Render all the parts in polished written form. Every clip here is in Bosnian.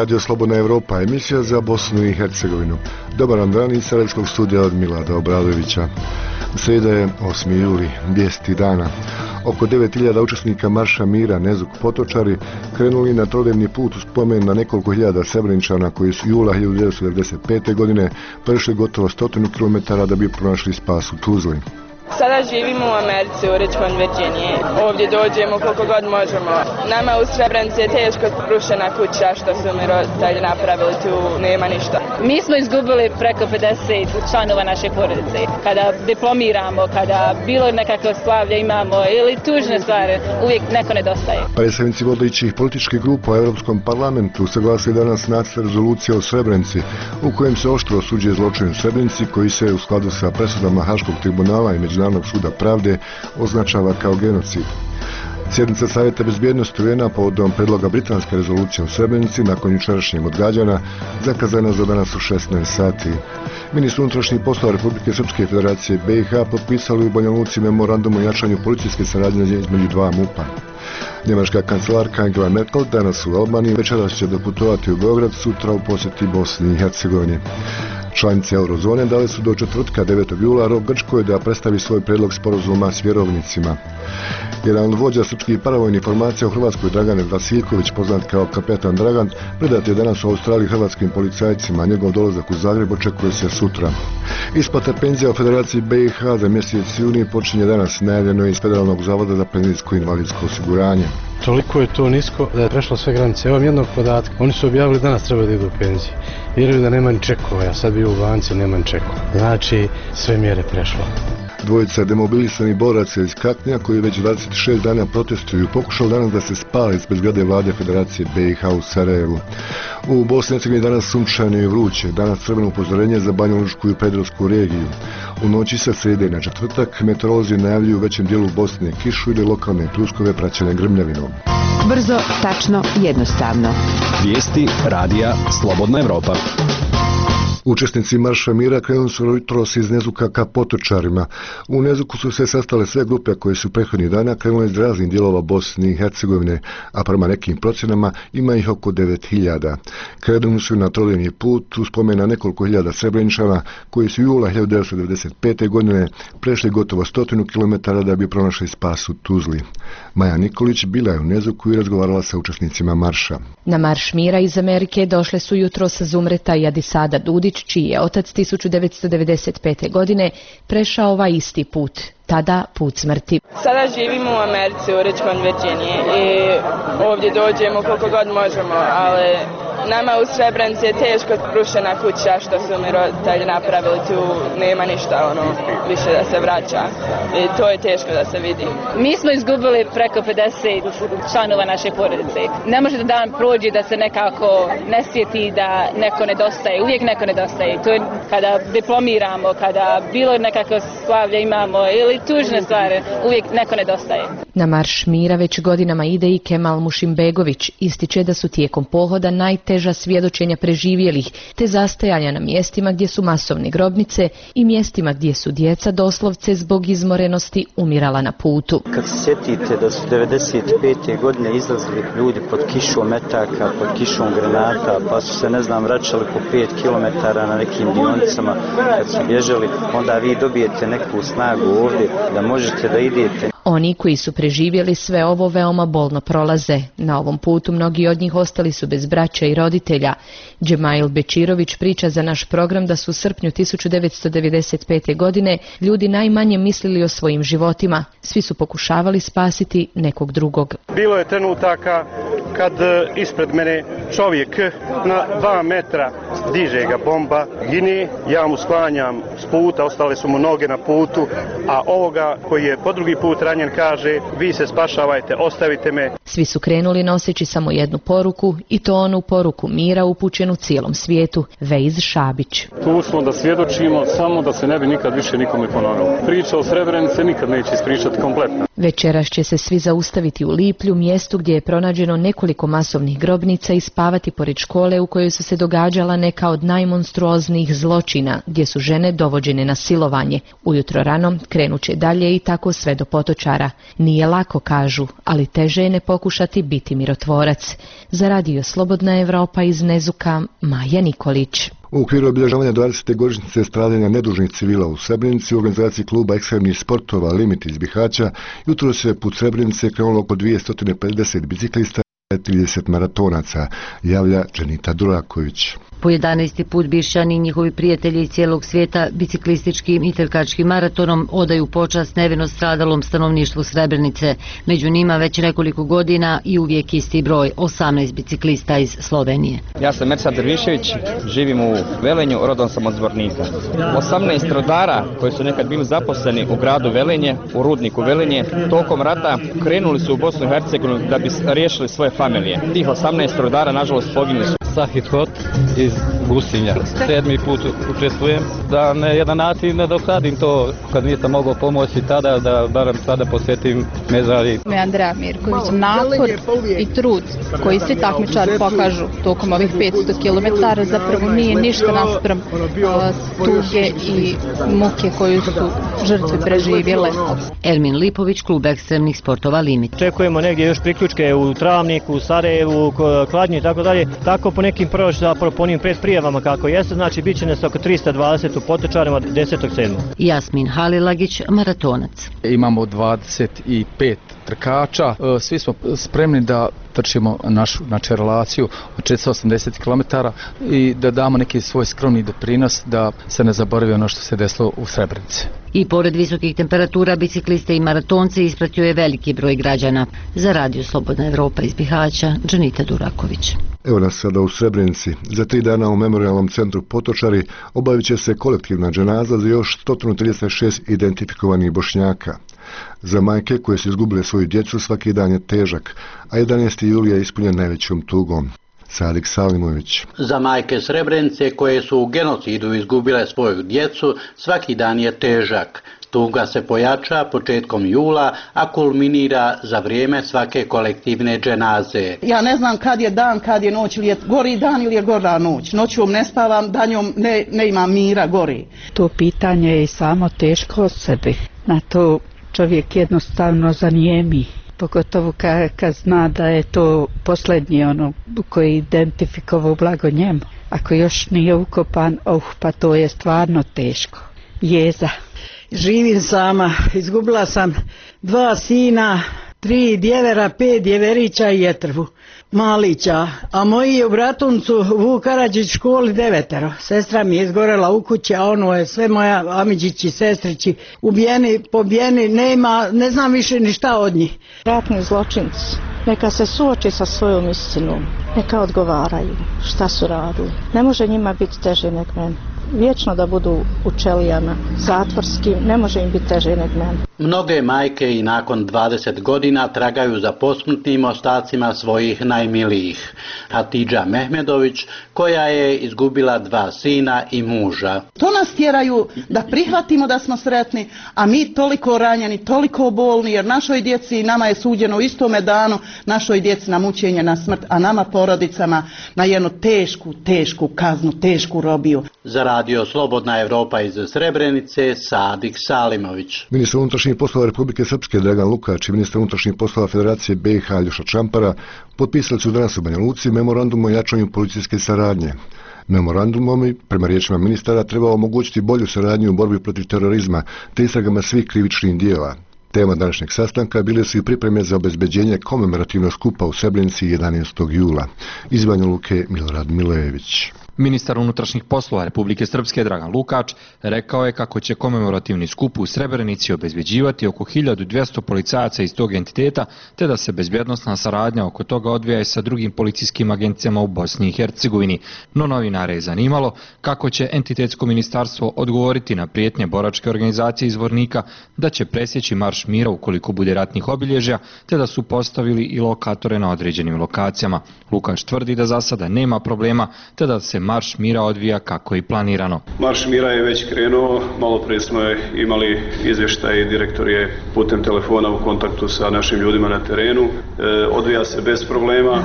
Radio Slobodna Evropa, emisija za Bosnu i Hercegovinu. Dobar vam dan iz Sarajevskog studija od Milada Obradovića. Srijeda je 8. juli, vijesti dana. Oko 9000 učesnika Marša mira Nezuk Potočari krenuli na trodnevni put u spomen na nekoliko hiljada Srebreničana koji su jula 1995. godine prešli gotovo 100 km da bi pronašli spas u Tuzli. Sada živimo u Americi, u Richmond, Virginiji. Ovdje dođemo koliko god možemo. Nama u Srebrenici je teško rušena kuća što su mi roditelji napravili, tu nema ništa. Mi smo izgubili preko 50 članova naše porodice. Kada diplomiramo, kada bilo nekakve slavlje imamo ili tužne stvari, uvijek neko nedostaje. Predstavnici vodećih političkih grupa u Europskom parlamentu saglasili danas nacrt rezolucije o Srebrenici u kojem se oštro osuđuje zločin u Srebrenici koji se u skladu sa presudama Haškog tribunala i Međunarodnog suda pravde označava kao genocid. Sjednica Savjeta bezbjednosti UN-a povodom predloga britanske rezolucije u Srebrenici nakon jučerašnjeg odgađanja zakazana za danas u 16 sati. Ministri unutrašnjih poslova Republike Srpske Federacije BiH potpisali u Banja Luci memorandum o jačanju policijske saradnje između dva MUP-a. Njemačka kancelarka Angela Merkel danas u Albaniji, večeras će doputovati u Beograd, sutra u posjeti Bosni i Hercegovini. Članice eurozone dale su do četvrtka 9. jula rok Grčkoj da predstavi svoj prijedlog sporazuma s vjerovnicima. Jedan od vođa srpskih paravojnih formacija u Hrvatskoj, Dragan Vasiljković, poznat kao kapetan Dragan, predat je danas u Australiji hrvatskim policajcima. Njegov dolazak u Zagreb očekuje se sutra. Isplata penzija u Federaciji BiH za mjesec juni počinje danas, najavljeno je iz Federalnog zavoda za penzijsko i invalidsko osiguranje. Toliko je to nisko da je prešlo sve granice. Evo jednog podatka. Oni su objavili danas treba da idu u penziji. Vjeruju da nema ni čekova. Ja sad bio u banci, nema ni čekova. Znači, sve mjere prešlo. Dvojica demobilisanih boraca iz Kaknja koji već 26 dana protestuju pokušali danas da se spale ispred zgrade vlade Federacije BiH u Sarajevu. U Bosni i Hercegovini danas sunčano i vruće, danas crveno upozorenje za Banjalučku i Predorsku regiju. U noći sa srijede na četvrtak meteorolozi najavljuju u većem dijelu Bosne kišu ili lokalne pljuskove praćene grmljavinom. Brzo, tačno, jednostavno. Vijesti radija Slobodna Evropa. Učesnici Marša mira krenuli su jutros iz Nezuka ka Potočarima. U Nezuku su se sastale sve grupe koje su prethodnih dana krenule iz raznih dijelova Bosne i Hercegovine, a prema nekim procjenama ima ih oko 9000. Krenuli su na trodnevni put u spomen na nekoliko hiljada Srebreničana koji su jula 1995. godine prešli gotovo 100 km da bi pronašli spas u Tuzli. Maja Nikolić bila je u Nezuku i razgovarala sa učesnicima marša. Na Marš mira iz Amerike došle su jutros Zumreta i Adisada Dudić, čiji je otac 1995. godine prešao ovaj isti put, tada put smrti. Sada živimo u Americi, u Richmond, Virginiji i ovdje dođemo koliko god možemo, ali nama u Srebrenici je teško rušena kuća što su mi roditelji napravili, tu nema ništa više da se vraća i to je teško da se vidi. Mi smo izgubili preko 50 članova naše porodice. Ne može da dan prođe da se nekako ne sjeti da neko nedostaje, uvijek neko nedostaje. To je kada diplomiramo, kada bilo nekakve slavlje imamo ili tužne stvari, uvijek neko nedostaje. Na Marš mira već godinama ide i Kemal Mušimbegović, ističe da su tijekom pohoda najteža svjedočenja preživjelih, te zastajanja na mjestima gdje su masovne grobnice i mjestima gdje su djeca doslovce zbog izmorenosti umirala na putu. Kad se sjetite da su 95. godine izlazili ljudi pod kišom metaka, pod kišom granata, pa su se vraćali po 5 km na nekim dionicama kad su bježali, onda vi dobijete neku snagu ovdje da možete da idete. Oni koji su preživjeli sve ovo veoma bolno prolaze. Na ovom putu mnogi od njih ostali su bez braća i roditelja. Džemail Bečirović priča za naš program da su u srpnju 1995. godine ljudi najmanje mislili o svojim životima. Svi su pokušavali spasiti nekog drugog. Bilo je trenutaka kad ispred mene čovjek na 2 metra diže ga bomba, gine, ja mu sklanjam s puta, ostale su mu noge na putu, a ovoga koji je po drugi put ranjen kaže vi se spašavajte, ostavite me. Svi su krenuli noseći samo jednu poruku i to onu poruku mira upućenu cijelom svijetu, Vejz Šabić. Tu smo da svjedočimo samo da se ne bi nikad više nikome ponovilo. Priča o Srebrenici nikad neće ispričati kompletno. Večeras će se svi zaustaviti u Liplju, mjestu gdje je pronađeno nekoliko masovnih grobnica i spavati pored škole u kojoj su se događala neka neka od najmonstruoznijih zločina, gdje su žene dovođene na silovanje. Ujutro rano krenut će dalje i tako sve do Potočara. Nije lako, kažu, ali teže je ne pokušati biti mirotvorac. Za Radio Slobodna Evropa iz Nezuka, Maja Nikolić. U okviru obilježavanja 20. godišnjice stradanja nedužnih civila u Srebrenici u organizaciji kluba ekstremnih sportova Limit iz Bihaća jutro se put Srebrenice krenulo oko 250 biciklista i 30 maratonaca, javlja Dženita Duraković. Po 11. put Bišćani i njihovi prijatelji iz cijelog svijeta biciklističkim i trkačkim maratonom odaju počast nevino stradalom stanovništvu Srebrenice. Među njima već nekoliko godina i uvijek isti broj, 18 biciklista iz Slovenije. Ja sam Mersad Drvišević, živim u Velenju, rodom sam od Zvornika. 18 rodara koji su nekad bili zaposleni u gradu Velenje, u rudniku Velenje, tokom rata krenuli su u Bosnu i Hercegovinu da bi riješili svoje familije. Tih 18 rodara nažalost poginuli su. Sahid Hot iz Gusinja. 7. put učestvujem, da na jedan način nadoknadim to kad nisam mogao pomoći tada, da barem sada posvetim mezari. Andreja Mirković, napor i trud koji svi takmičari pokažu tokom ovih 500 km zapravo nije ništa naspram tuge i muke koju su žrtve preživjele. Ermin Lipović, klub ekstremnih sportova Limit. Očekujemo negdje još priključke u Travniku, u Sarajevu, Kladnju i tako dalje. Tako po nekim zapravo po onim prijavama kako jeste, znači bit će nas oko 320 u Potočarima 10.7. Jasmin Halilagić, maratonac. Imamo 25 trkača, svi smo spremni da trčimo našu relaciju od 480 km i da damo neki svoj skromni doprinos da se ne zaboravi ono što se desilo u Srebrenici. I pored visokih temperatura, bicikliste i maratonce ispratio je veliki broj građana. Za Radio Slobodna Evropa iz Bihaća, Dženita Duraković. Evo nas sada u Srebrenici. Za 3 dana u memorialnom centru Potočari obavit će se kolektivna dženaza za još 136 identifikovanih Bošnjaka. Za majke koje su izgubile svoju djecu svaki dan je težak, a 11. julija je ispunjen najvećom tugom. Sadik Salimović. Za majke Srebrenice koje su u genocidu izgubile svoju djecu svaki dan je težak. Tuga se pojača početkom jula, a kulminira za vrijeme svake kolektivne dženaze. Ja ne znam kad je dan, kad je noć, ili je gori dan ili je gora noć. Noćom ne spavam, danjom ne imam mira, gori. To pitanje je samo teško od sebe. Na to čovjek jednostavno zanijemi. Pogotovo kad zna da je to posljednji koji je identifikovao blago njemu. Ako još nije ukopan, pa to je stvarno teško. Jeza. Živim sama, izgubila sam 2 sina, 3 djevera, 5 djeverića i jetrvu malića, a moji je u Bratuncu Vuk Karadžić školi 9. Sestra mi je izgorela u kući, a ono je sve moja amiđići, sestrići, ubijeni, pobijeni, ne znam više ni šta od njih. Ratni zločinci, neka se suoči sa svojom istinom, neka odgovaraju šta su radili. Ne može njima biti teže nego meni. Vječno da budu u čelijama zatvorskim, ne može im biti teže nego meni. Mnoge majke i nakon 20 godina tragaju za posmrtnim ostacima svojih najmilijih. Hatidža Mehmedović, koja je izgubila 2 sina i muža. To nas tjeraju da prihvatimo da smo sretni, a mi toliko ranjeni, toliko bolni, jer našoj djeci, nama je suđeno u istome danu, našoj djeci na mučenje, na smrt, a nama porodicama na jednu tešku kaznu, tešku robiju. Za Radio Slobodna Evropa iz Srebrenice, Sadik Salimović. Ministar unutrašnjih poslova Republike Srpske Dragan Lukač i ministar unutrašnjih poslova Federacije BiH Aljoša Čampara potpisali su danas u Banja Luci memorandum o jačanju policijske saradnje. Memorandumom, prema riječima ministara, treba omogućiti bolju saradnju u borbi protiv terorizma te istragama svih krivičnih dijela. Tema današnjeg sastanka bile su i pripreme za obezbeđenje komemorativnog skupa u Srebrenici 11. jula. Iz Banja Luke Milorad Milejević. Ministar unutrašnjih poslova Republike Srpske Dragan Lukač rekao je kako će komemorativni skup u Srebrenici obezbeđivati oko 1200 policajaca iz tog entiteta, te da se bezbjednosna saradnja oko toga odvija i sa drugim policijskim agencijama u Bosni i Hercegovini. No novinare je zanimalo kako će entitetsko ministarstvo odgovoriti na prijetnje boračke organizacije iz Zvornika da će presjeći marš mira ukoliko bude ratnih obilježja, te da su postavili i lokatore na određenim lokacijama. Lukač tvrdi da za sada nema problema, te da se marš mira odvija kako je planirano. Marš mira je već krenuo, malo prije smo imali izvještaj, direktor je putem telefona u kontaktu sa našim ljudima na terenu. Odvija se bez problema.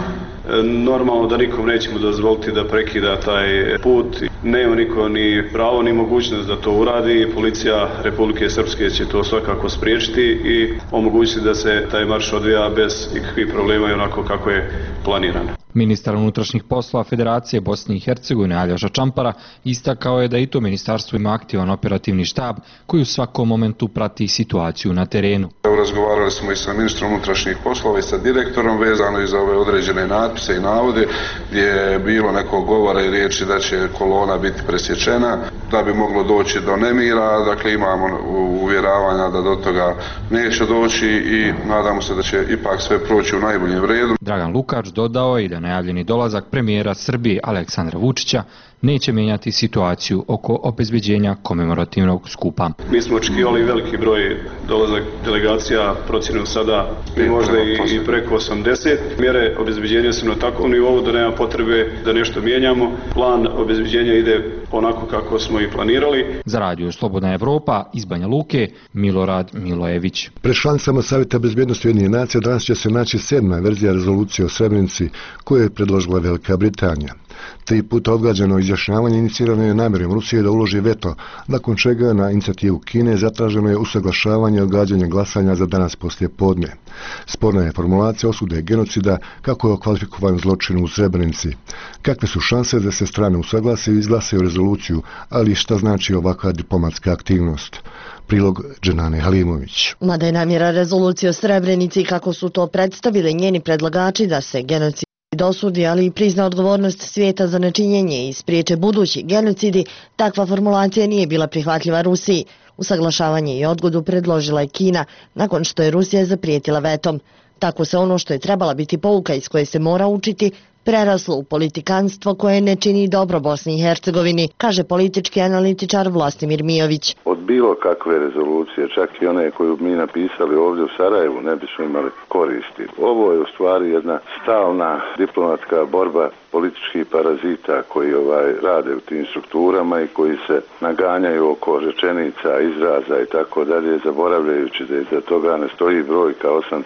Normalno da nikom nećemo dozvoliti da prekida taj put. Nema niko ni pravo ni mogućnost da to uradi. Policija Republike Srpske će to svakako spriječiti i omogućiti da se taj marš odvija bez ikakvih problema i onako kako je planirano. Ministar unutrašnjih poslova Federacije Bosne i Hercegovine Aljoša Čampara istakao je da i to ministarstvo ima aktivan operativni štab koji u svakom momentu prati situaciju na terenu. Razgovarali smo i sa ministrom unutrašnjih poslova i sa direktorom vezano i za ove određene natpise i navode gdje je bilo nekog govora i riječi da će kolona biti presječena, da bi moglo doći do nemira. Dakle, imamo uvjeravanja da do toga neće doći i nadamo se da će ipak sve proći u najboljem redu. Dragan Lukač dodao je i da najavljeni dolazak premijera Srbije Aleksandra Vučića neće mijenjati situaciju oko obezbeđenja komemorativnog skupa. Mi smo očekivali veliki broj dolazak delegacija, procjenu sada možda i preko 80. Mjere obezbeđenja su na takvom nivou da nema potrebe da nešto mijenjamo. Plan obezbeđenja ide onako kako smo i planirali. Za radio Slobodna Evropa iz Banja Luke, Milorad Milojević. Pred članicama Savjeta bezbjednosti Ujedinjenih nacija danas će se naći 7. verzija rezolucije o Srebrenici koju je predložila Velika Britanija. 3 puta odgađano izjašnjavanje inicirano je namjerom Rusije da uloži veto, nakon čega na inicijativu Kine zatraženo je usaglašavanje i odgađanje glasanja za danas poslije podne. Sporna je formulacija osude genocida kako je okvalifikovan zločin u Srebrenici. Kakve su šanse da se strane usaglase i izglasaju rezoluciju, ali šta znači ovakva diplomatska aktivnost? Prilog Dženane Halimović. Mada je namjera rezolucije o Srebrenici, kako su to predstavili njeni predlagači, da se genocid dosudi, ali i prizna odgovornost svijeta za nečinjenje i spriječe budući genocidi, takva formulacija nije bila prihvatljiva Rusiji. Usaglašavanje i odgodu predložila je Kina, nakon što je Rusija zaprijetila vetom. Tako se ono što je trebala biti pouka iz koje se mora učiti, preraslo u politikanstvo koje ne čini dobro Bosni i Hercegovini, kaže politički analitičar Vlastimir Mijović. Od bilo kakve rezolucije, čak i one koju mi napisali ovdje u Sarajevu, ne bismo imali koristi. Ovo je u stvari jedna stalna diplomatska borba političkih parazita koji rade u tim strukturama i koji se naganjaju oko rečenica, izraza i tako dalje, zaboravljajući da iza toga ne stoji brojka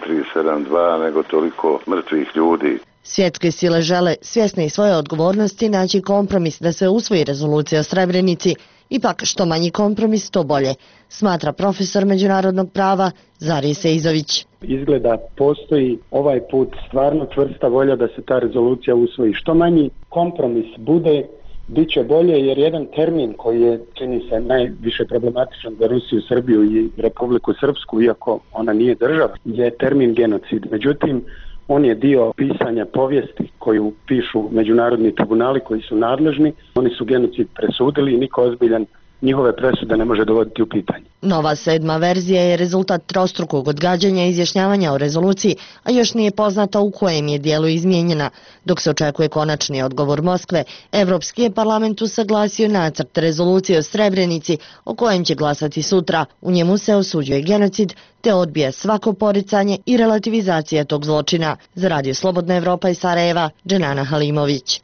8372, nego toliko mrtvih ljudi. Svjetske sile žele, svjesne i svoje odgovornosti, naći kompromis da se usvoji rezolucija o Srebrenici. Ipak, što manji kompromis, to bolje, smatra profesor međunarodnog prava Zari Sejzović. Izgleda postoji ovaj put stvarno čvrsta volja da se ta rezolucija usvoji. Što manji kompromis bude, bit će bolje, jer jedan termin koji je, čini se, najviše problematičan za Rusiju, Srbiju i Republiku Srpsku, iako ona nije država, je termin genocid. Međutim, on je dio pisanja povijesti koju pišu međunarodni tribunali koji su nadležni. Oni su genocid presudili i niko ozbiljan njihove presude ne može dovoditi u pitanje. Nova 7. verzija je rezultat trostrukog odgađanja izjašnjavanja o rezoluciji, a još nije poznata u kojem je dijelu izmijenjena. Dok se očekuje konačni odgovor Moskve, Evropski je parlament usaglasio nacrt rezolucije o Srebrenici o kojem će glasati sutra. U njemu se osuđuje genocid te odbija svako poricanje i relativizacija tog zločina. Za radio Slobodna Evropa iz Sarajeva, Dženana Halimović.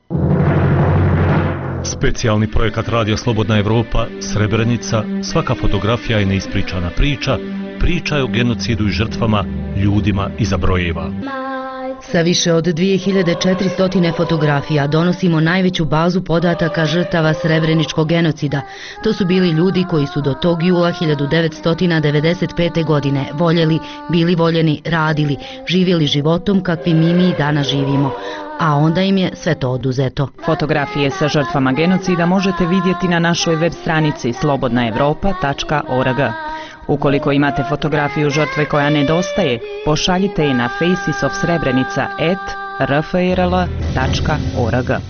Specijalni projekat Radio Slobodna Evropa, Srebrenica, svaka fotografija je neispričana priča, priča je o genocidu i žrtvama, ljudima iza brojeva. Sa više od 2400 fotografija donosimo najveću bazu podataka žrtava srebreničkog genocida. To su bili ljudi koji su do tog jula 1995. godine voljeli, bili voljeni, radili, živjeli životom kakvim mi danas živimo. A onda im je sve to oduzeto. Fotografije sa žrtvama genocida možete vidjeti na našoj web stranici slobodnaevropa.org. Ukoliko imate fotografiju žrtve koja nedostaje, pošaljite je na facesofsrebrenica@rfrl.org.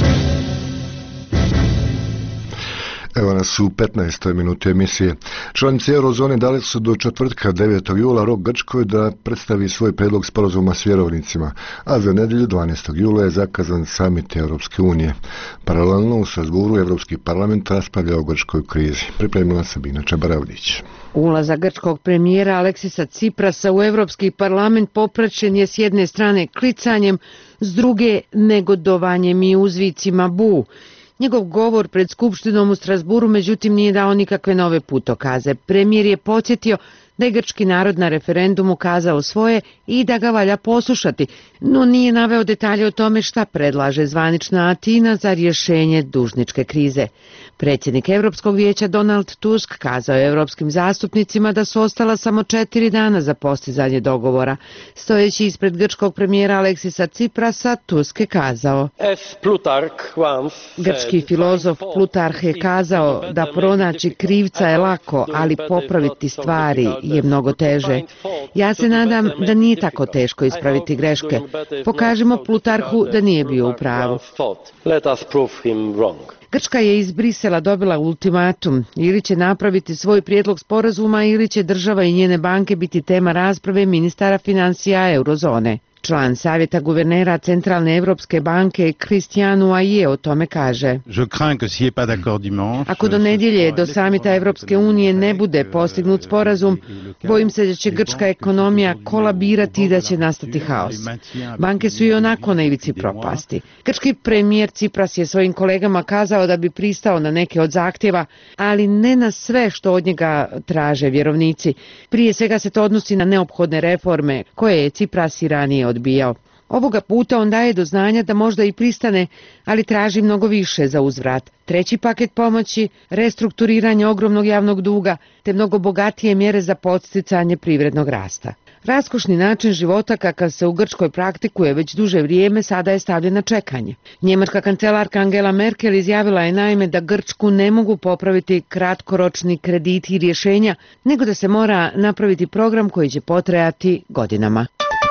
Evo nas u 15. minuti emisije. Članice Eurozone dali su do četvrtka 9. jula rok Grčkoj da predstavi svoj predlog sporazuma s vjerovnicima, a za nedjelju 12. jula je zakazan samit Europske unije. Paralelno u Strasbourgu Europski parlament raspravlja o grčkoj krizi. Pripremila Sabina Čabaravlić. Ulazak grčkog premijera Aleksisa Ciprasa u Europski parlament popraćen je s jedne strane klicanjem, s druge negodovanjem i uzvicima bu. Njegov govor pred Skupštinom u Strasburu međutim nije dao nikakve nove putokaze. Premijer je podsjetio da je grčki narod na referendumu kazao svoje i da ga valja poslušati, no nije naveo detalje o tome šta predlaže zvanična Atina za rješenje dužničke krize. Predsjednik Europskog vijeća Donald Tusk kazao je europskim zastupnicima da su ostala samo 4 dana za postizanje dogovora. Stojeći ispred grčkog premijera Aleksisa Ciprasa, Tusk je kazao: grčki filozof Plutarh je kazao da pronaći krivca je lako, ali popraviti stvari je mnogo teže. Ja se nadam da nije tako teško ispraviti greške. Pokažemo Plutarhu da nije bio u pravu. Grčka je iz Brisela dobila ultimatum, ili će napraviti svoj prijedlog sporazuma ili će država i njene banke biti tema rasprave ministara financija eurozone. Član savjeta guvernera Centralne Evropske banke Cristiano Aie o tome kaže: ako do nedjelje do samita Evropske unije ne bude postignut sporazum, bojim se da će grčka ekonomija kolabirati i da će nastati haos. Banke su i onako na ivici propasti. Grčki premijer Cipras je svojim kolegama kazao da bi pristao na neke od zahtjeva, ali ne na sve što od njega traže vjerovnici. Prije svega se to odnosi na neophodne reforme koje je Cipras i ranije odbijao. Ovoga puta on daje do znanja da možda i pristane, ali traži mnogo više za uzvrat. 3. paket pomoći, restrukturiranje ogromnog javnog duga, te mnogo bogatije mjere za podsticanje privrednog rasta. Raskošni način života kakav se u Grčkoj praktikuje već duže vrijeme sada je stavljen na čekanje. Njemačka kancelarka Angela Merkel izjavila je naime da Grčku ne mogu popraviti kratkoročni krediti i rješenja, nego da se mora napraviti program koji će potrajati godinama.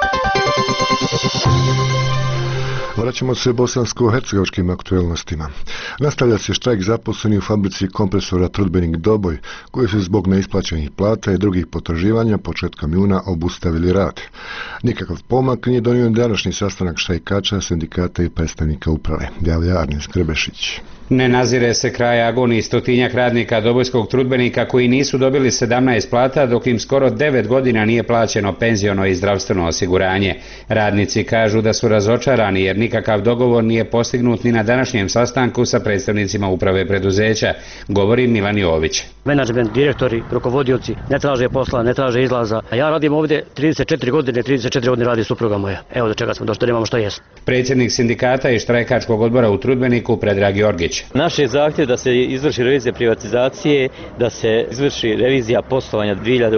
Vraćamo se bosansko-hercegovačkim aktualnostima. Nastavlja se štrajk zaposleni u fabrici kompresora Trudbenik Doboj, koji su zbog neisplaćenih plata i drugih potraživanja početkom juna obustavili rad. Nikakav pomak nije donio današnji sastanak štrajkača, sindikata i predstavnika uprave. Javlja Arnes Grbešić. Ne nazire se kraj agoniji stotinjak radnika Dobojskog trudbenika koji nisu dobili 17 plata, dok im skoro 9 godina nije plaćeno penziono i zdravstveno osiguranje. Radnici kažu da su razočarani jer nikakav dogovor nije postignut ni na današnjem sastanku sa predstavnicima uprave preduzeća, govori Milan Jović. Menadžment, direktori, rukovodioci ne traže posla, ne traže izlaza. A ja radim ovdje 34 godine radi supruga moja. Evo do čega smo došli, nemamo što jest. Predsjednik sindikata i štrajkačkog odbora u Trudbeniku Predrag Jorgić. Naš je zahtjev da se izvrši revizija privatizacije, da se izvrši revizija poslovanja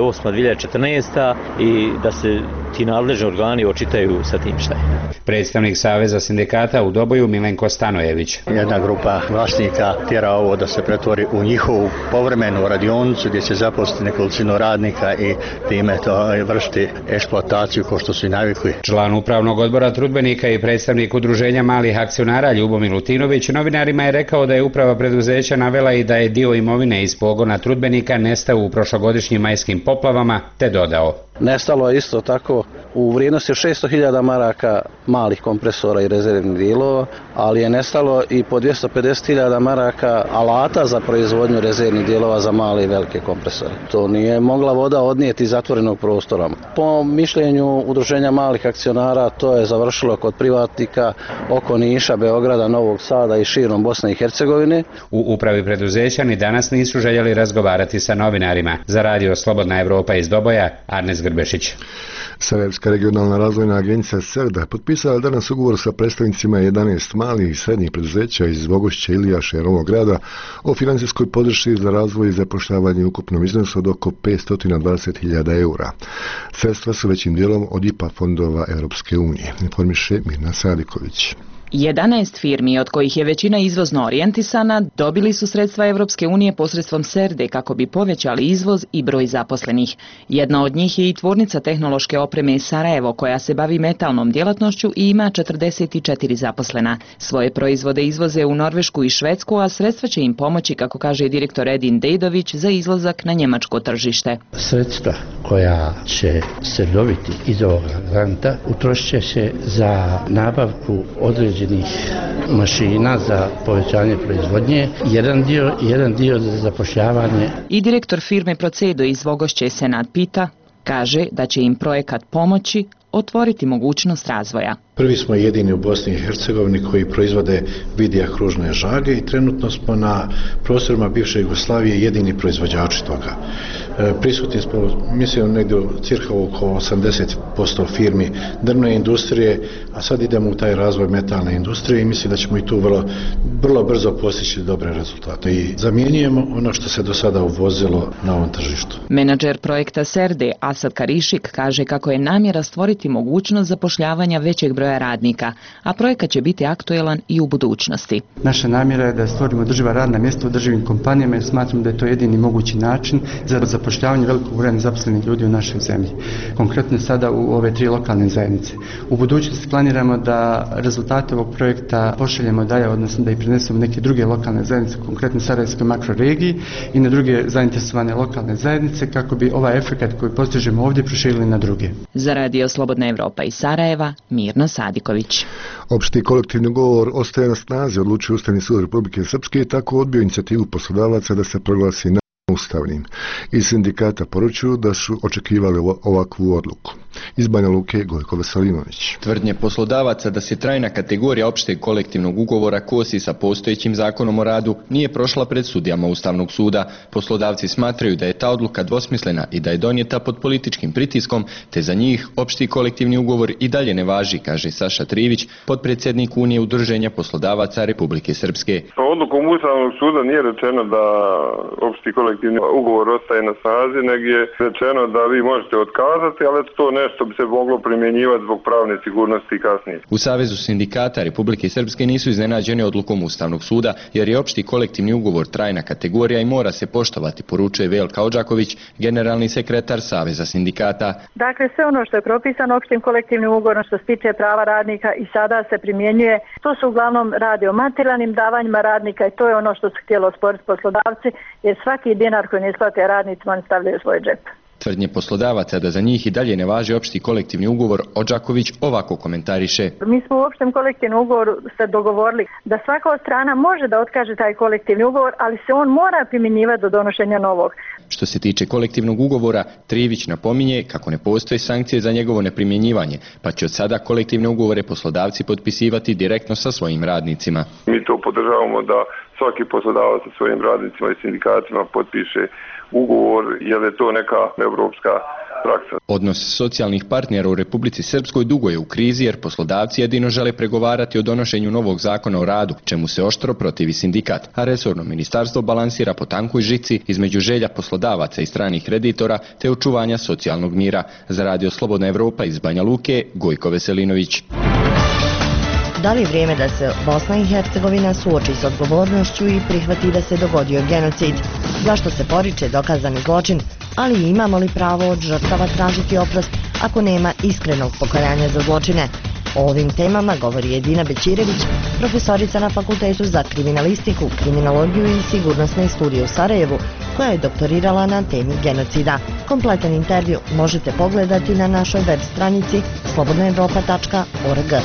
2008-2014 i da se ti nadležni organi očitaju sa tim šta je. Predstavnik Saveza sindikata u Doboju Milenko Stanojević. Jedna grupa vlasnika tjera ovo da se pretvori u njihovu povremenu radionicu gdje će zaposliti nekolicinu radnika i time to vršiti eksploataciju kao što su i navikli. Član upravnog odbora Trudbenika i predstavnik udruženja malih akcionara Ljubo Milutinović novinarima je rekao da je uprava preduzeća navela i da je dio imovine iz pogona Trudbenika nestao u prošlogodišnjim majskim poplavama, te dodao: nestalo je isto tako u vrijednosti 600.000 maraka malih kompresora i rezervnih dijelova, ali je nestalo i po 250.000 maraka alata za proizvodnju rezervnih dijelova za male i velike kompresore. To nije mogla voda odnijeti iz zatvorenog prostora. Po mišljenju udruženja malih akcionara to je završilo kod privatnika oko Niša, Beograda, Novog Sada i širom Bosne i Hercegovine. U upravi preduzeća ni danas nisu željeli razgovarati sa novinarima. Za radio Slobodna Evropa iz Doboja, Arnes Grbešić. Sarajevska regionalna razvojna agencija SERDA potpisala danas ugovor sa predstavnicima 11 malih i srednjih preduzeća iz Vogošća, Ilijaša i Novog Grada o financijskoj podršci za razvoj i zapošljavanje u ukupnom iznosu od oko 520.000 eura. Sredstva su većim dijelom od IPA fondova Europske unije, informiše Mirna Sadiković. 11 firmi, od kojih je većina izvozno orijentisana, dobili su sredstva Evropske unije posredstvom SERDE kako bi povećali izvoz i broj zaposlenih. Jedna od njih je i tvornica tehnološke opreme Sarajevo, koja se bavi metalnom djelatnošću i ima 44 zaposlena. Svoje proizvode izvoze u Norvešku i Švedsku, a sredstva će im pomoći, kako kaže direktor Edin Dejdović, za izlazak na njemačko tržište. Sredstva koja će se dobiti iz ovoga granta utrošit će se za nabavku određenih mašina za povećanje proizvodnje, jedan dio za zapošljavanje. I direktor firme Procedo iz Vogošće Senad Pita kaže da će im projekat pomoći otvoriti mogućnost razvoja. Prvi smo jedini u Bosni i Hercegovini koji proizvode vidija kružne žage i trenutno smo na prostorima bivše Jugoslavije jedini proizvođači toga. Prisutni smo, mislim, negdje cirka oko 80% firmi drvne industrije, a sad idemo u taj razvoj metalne industrije i mislim da ćemo i tu vrlo brzo postići dobre rezultate i zamjenjujemo ono što se do sada uvozilo na ovom tržištu. Menadžer projekta Serde Asad Karišik kaže kako je namjera stvoriti mogućnost zapošljavanja većeg broja radnika, a projekat će biti aktuelan i u budućnosti. Naša namjera je da stvorimo održiva radna mjesta u održivim kompanijama jer smatram da je to jedini mogući način za zapošljavanje velikog broja nezaposlenih ljudi u našoj zemlji. Konkretno sada u ove 3 lokalne zajednice. U budućnosti planiramo da rezultate ovog projekta pošaljemo dalje, odnosno da ih prenesemo neke druge lokalne zajednice, konkretno Sarajevskoj makroregiji i na druge zainteresovane lokalne zajednice kako bi ovaj efekat koji postižemo ovdje proširili na druge. Za Radio Slobodna Evropa iz Sarajeva, Mirna Sadiković. Opšti kolektivni ugovor ostaje na snazi, odlučio Ustavni sud Republike Srpske i tako odbio inicijativu poslodavaca da se proglasi ustavnim. Iz sindikata poručuju da su očekivali ovakvu odluku. Iz Banja Luke, Gojko Veselinović. Tvrdnje poslodavaca da se trajna kategorija opšteg kolektivnog ugovora kosi sa postojećim zakonom o radu nije prošla pred sudijama Ustavnog suda. Poslodavci smatraju da je ta odluka dvosmislena i da je donijeta pod političkim pritiskom, te za njih opšti kolektivni ugovor i dalje ne važi, kaže Saša Trivić, potpredsjednik Unije udruženja poslodavaca Republike Srpske. Odlukom Ustavnog suda nije rečeno da opšti kolektivni ugovor ostaje na snazi, nego je rečeno da vi možete otkazati, ali to nešto bi se moglo primjenjivati zbog pravne sigurnosti kasnije. U Savezu sindikata Republike Srpske nisu iznenađeni odlukom Ustavnog suda, jer je opšti kolektivni ugovor trajna kategorija i mora se poštovati, poručuje Velka Odžaković, generalni sekretar Saveza sindikata. Dakle, sve ono što je propisano opštim kolektivnim ugovorom što se tiče prava radnika i sada se primjenjuje, to se uglavnom radi o materijalnim davanjima radnika i to je ono što su htjeli osporiti poslodavci, jer svaki dinar koji ne isplate radnicima oni stavljaju svoj džep. Tvrdnje poslodavaca da za njih i dalje ne važi opšti kolektivni ugovor, Odžaković ovako komentariše. Mi smo u opštem kolektivnom ugovoru se dogovorili da svaka od strana može da otkaže taj kolektivni ugovor, ali se on mora primjenjivati do donošenja novog. Što se tiče kolektivnog ugovora, Trivić napominje kako ne postoje sankcije za njegovo neprimjenjivanje, pa će od sada kolektivne ugovore poslodavci potpisivati direktno sa svojim radnicima. Mi to podržavamo da svaki poslodavac sa svojim radnicima i sindikatima potpiše ugovor, jer je to neka evropska praksa. Odnos socijalnih partnera u Republici Srpskoj dugo je u krizi jer poslodavci jedino žele pregovarati o donošenju novog zakona o radu, čemu se oštro protivi sindikat, a resorno ministarstvo balansira po tankoj žici između želja poslodavaca i stranih kreditora te očuvanja socijalnog mira. Za Radio Slobodna Evropa iz Banja Luke, Gojko Veselinović. Da li je vrijeme da se Bosna i Hercegovina suoči s odgovornošću i prihvati da se dogodio genocid? Zašto se poriče dokazani zločin? Ali imamo li pravo od žrtava tražiti oprost ako nema iskrenog pokajanja za zločine? O ovim temama govori Edina Bećirević, profesorica na Fakultetu za kriminalistiku, kriminologiju i sigurnosne studije u Sarajevu, koja je doktorirala na temi genocida. Kompletan intervju možete pogledati na našoj web stranici slobodnaevropa.org.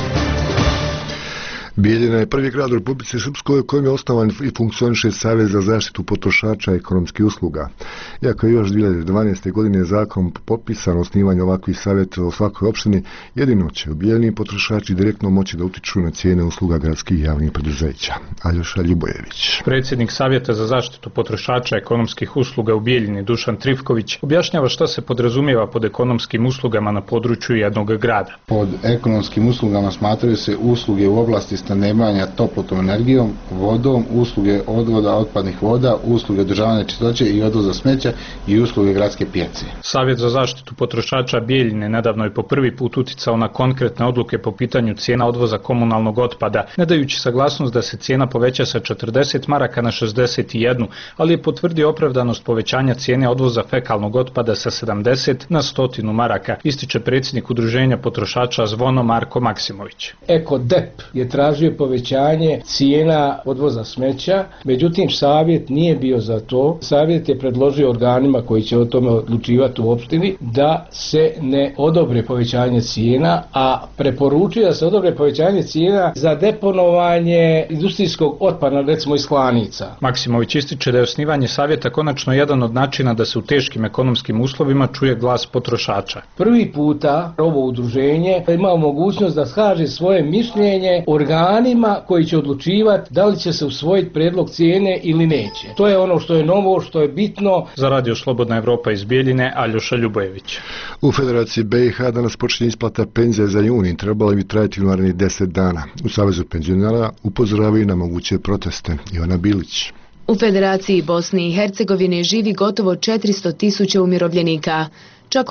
Bijeljina je prvi grad u Republici Srpskoj u kojem je osnovan i funkcioniše Savez za zaštitu potrošača i ekonomskih usluga. Iako je još 2012. godine zakon potpisan osnivanje ovakvih savjeta u svakoj opštini, jedino će u Bijeljini potrošači direktno moći da utiču na cijene usluga gradskih javnih preduzeća. Aljoša Ljubojević. Predsjednik Savjeta za zaštitu potrošača i ekonomskih usluga u Bijeljini Dušan Trifković objašnjava šta se podrazumijeva pod ekonomskim uslugama na području jednog grada. Pod ekonomskim uslugama smatraju se usluge u oblasti snabdijevanja toplotnom energijom, vodom, usluge odvoda otpadnih voda, usluge održavanja čistoće i odvoza smeća i usluge gradske pijace. Savjet za zaštitu potrošača Bijeljine nedavno je po prvi put uticao na konkretne odluke po pitanju cijena odvoza komunalnog otpada, ne dajući saglasnost da se cijena poveća sa 40 maraka na 61, ali je potvrdio opravdanost povećanja cijene odvoza fekalnog otpada sa 70 na 100 maraka, ističe predsjednik udruženja potrošača Zvono Marko Maksimović. Ekodep je tražio tražio povećanje cijena odvoza smeća, međutim savjet nije bio za to. Savjet je predložio organima koji će o tome odlučivati u opštini da se ne odobre povećanje cijena, a preporučio da se odobre povećanje cijena za deponovanje industrijskog otpada, recimo iz klanica. Maksimović ističe da je osnivanje savjeta konačno jedan od načina da se u teškim ekonomskim uslovima čuje glas potrošača. Prvi puta ovo udruženje ima mogućnost da kaže svoje mišljenje organima koji će odlučivati da li će se usvojiti predlog cijene ili neće. To je ono što je novo, što je bitno. Za Radio Slobodna Evropa iz Bijeljine, Aljoša Ljubojević. U Federaciji BiH danas počinje isplata penzija za juni, trebala bi trajati u narednih 10 dana. U Savezu penzionera upozoravaju na moguće proteste. Ivana Bilić. U Federaciji Bosne i Hercegovine živi gotovo 400.000 umirovljenika. Čak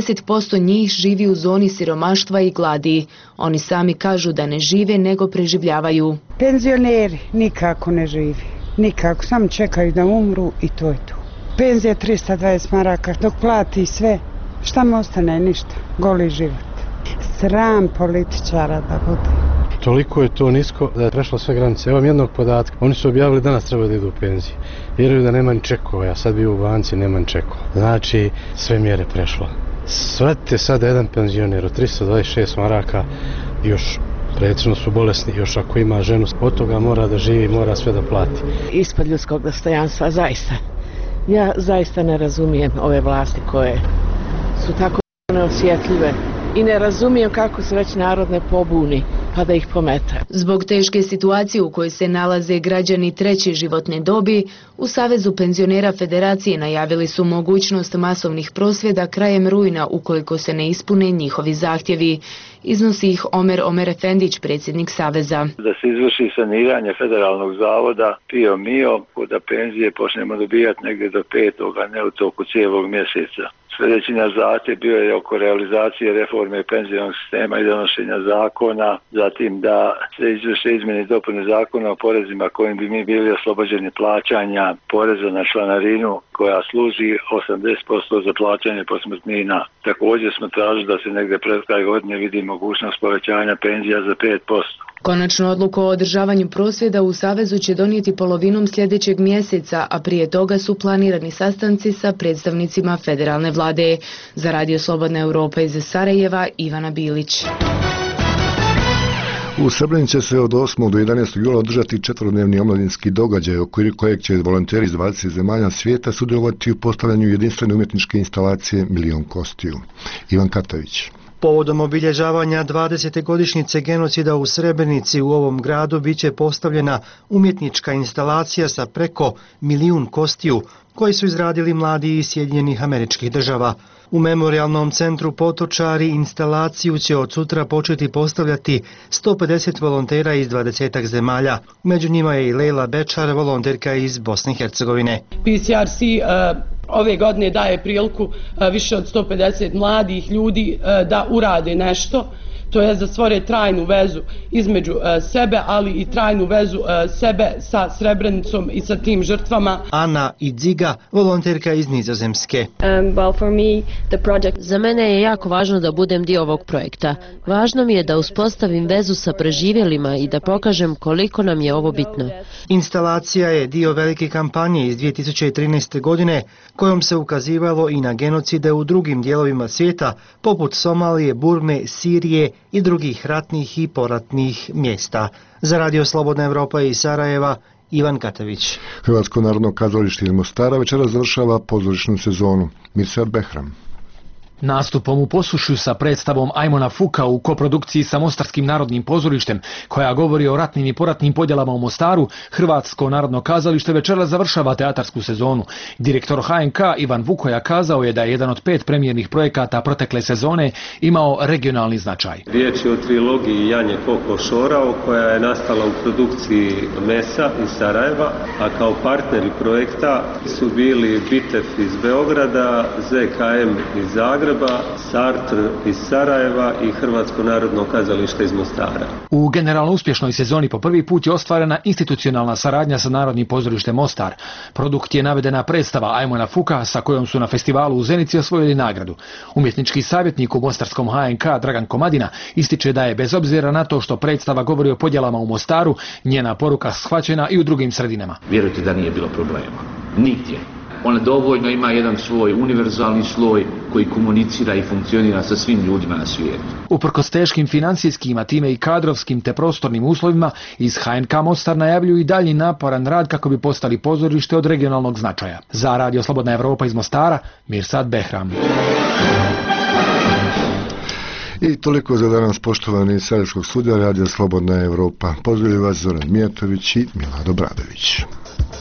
80% njih živi u zoni siromaštva i gladi. Oni sami kažu da ne žive nego preživljavaju. Penzioneri nikako ne živi. Nikako, samo čekaju da umru i to je to. Penzija 320 maraka, dok plati sve, šta mu ostane? Ništa, goli život. Sram političara da bude. Toliko je to nisko da je prešlo sve granice. Evo vam jednog podatka. Oni su objavili danas treba da idu u penziji. Vjeruju da nema ni čekova. Ja sad bio u banci, nema ni čekova. Znači, sve mjere prešlo. Shvatite sad da jedan penzioner od 326 maraka još recimo su bolesni, još ako ima ženu, od toga mora da živi, mora sve da plati. Ispod ljudskog dostojanstva, zaista. Ja zaista ne razumijem ove vlasti koje su tako neosjetljive i ne razumijem kako se već narod ne pobuni pa da ih pomete. Zbog teške situacije u kojoj se nalaze građani treće životne dobi, u Savezu penzionera Federacije najavili su mogućnost masovnih prosvjeda krajem rujna ukoliko se ne ispune njihovi zahtjevi. Iznosi ih Omer Efendić, predsjednik Saveza. Da se izvrši saniranje federalnog zavoda PIO MIO, da penzije počnemo dobijati negdje do 5. a ne u toku cijelog mjeseca. Sljedeći naš zahtjev bio je oko realizacije reforme penzionog sistema i donošenja zakona, zatim da se izvrše izmjene i dopune zakona o porezima kojim bi mi bili oslobođeni plaćanja poreza na članarinu koja služi 80% za plaćanje posmrtnina. Također smo tražili da se negdje pred kraj godine vidi mogućnost povećanja penzija za 5%. Konačnu odluku o održavanju prosvjeda u Savezu će donijeti polovinom sljedećeg mjeseca, a prije toga su planirani sastanci sa predstavnicima federalne vlade. Za Radio Slobodna Evropa iz Sarajeva, Ivana Bilić. U Srebrenici će se od 8. do 11. jula održati 4-dnevni omladinski događaj u okviru kojeg će volonteri iz 20 zemalja svijeta sudjelovati u postavljanju jedinstvene umjetničke instalacije Milion kostiju. Ivan Katavić. Povodom obilježavanja 20. godišnjice genocida u Srebrenici u ovom gradu biće postavljena umjetnička instalacija sa preko 1.000.000 kostiju koji su izradili mladi iz Sjedinjenih Američkih Država. U memorialnom centru Potočari instalaciju će od sutra početi postavljati 150 volontera iz 20 zemalja. Među njima je i Lejla Bečar, volonterka iz Bosne i Hercegovine. PCRC ove godine daje priliku više od 150 mladih ljudi da urade nešto. To je da stvore trajnu vezu između sebe, ali i trajnu vezu sebe sa Srebrenicom i sa tim žrtvama. Ana Idziga, volonterka iz Nizozemske. Za mene je jako važno da budem dio ovog projekta. Važno mi je da uspostavim vezu sa preživjelima i da pokažem koliko nam je ovo bitno. Instalacija je dio velike kampanje iz 2013. godine kojom se ukazivalo i na genocide u drugim dijelovima svijeta poput Somalije, Burme, Sirije i drugih ratnih i poratnih mjesta. Za Radio Slobodna Evropa iz Sarajeva, Ivan Katavić. Hrvatsko narodno kazalište iz Mostara večeras završava pozorišnu sezonu. Mirsad Behram. Nastupom u Posušju sa predstavom Ajmona Fuka u koprodukciji sa Mostarskim narodnim pozorištem, koja govori o ratnim i poratnim podjelama u Mostaru, Hrvatsko narodno kazalište večeras završava teatarsku sezonu. Direktor HNK Ivan Vukoja kazao je da je jedan od 5 premijernih projekata protekle sezone imao regionalni značaj. Riječ je o trilogiji Janje Koko Šorao koja je nastala u produkciji MES-a iz Sarajeva, a kao partneri projekta su bili Bitef iz Beograda, ZKM iz Zagreba Zagreba, Sartre iz Sarajeva i Hrvatsko narodno kazalište iz Mostara. U generalno uspješnoj sezoni po prvi put je ostvarena institucionalna saradnja sa Narodnim pozorištem Mostar. Produkt je navedena predstava Ajmona Fuka sa kojom su na festivalu u Zenici osvojili nagradu. Umjetnički savjetnik u mostarskom HNK Dragan Komadina ističe da je bez obzira na to što predstava govori o podjelama u Mostaru, njena poruka shvaćena i u drugim sredinama. Vjerujte da nije bilo problema. Nigdje. Ona dovoljno ima jedan svoj univerzalni sloj koji komunicira i funkcionira sa svim ljudima na svijetu. Uprkos teškim financijskim, a time i kadrovskim te prostornim uslovima, iz HNK Mostar najavljuju i dalji naporan rad kako bi postali pozorište od regionalnog značaja. Za Radio Slobodna Evropa iz Mostara, Mirsad Behram. I toliko za danas, poštovani iz Sarađevskog studija Radio Slobodna Evropa. Pozdravljaju vas Zoran Mijatović i Milado Bradović.